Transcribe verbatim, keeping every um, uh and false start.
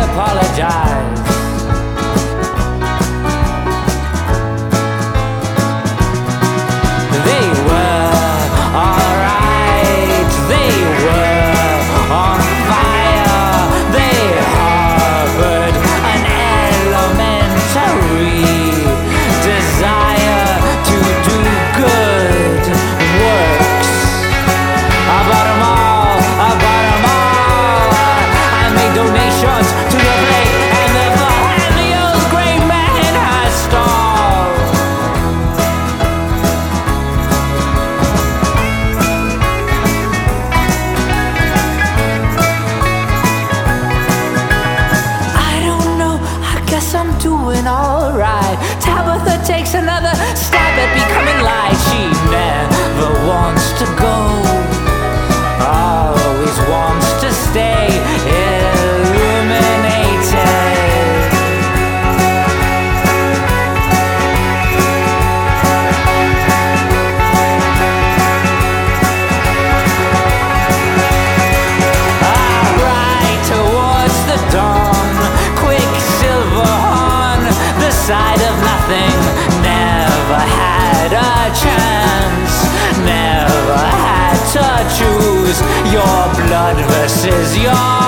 apologize. They were alright, they were on fire, they harbored an elementary desire to do good works. I bought 'em all, I bought 'em all. I made donations to the plate and the Bohemian's great man has stalled. I don't know, I guess I'm doing alright. Tabitha takes another stab at becoming light. She never wants to go, always wants to stay illuminated. I ride towards the dawn, Quicksilver on the side of nothing. Never had a chance, never had to choose your blood versus your